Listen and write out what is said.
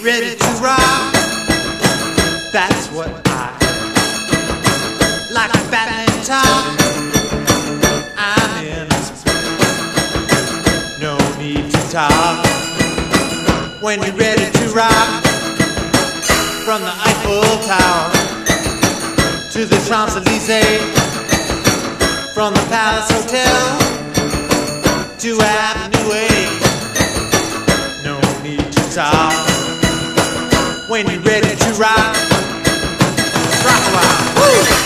ready to rock. That's what I like a Batman top. I'm in a spirit, no need to talk. When you're ready to rock, from the Eiffel Tower to the Champs-Elysees, from the Palace Hotel to Avenue A, no need to talk. When you're ready to rock, rock a while. Woo!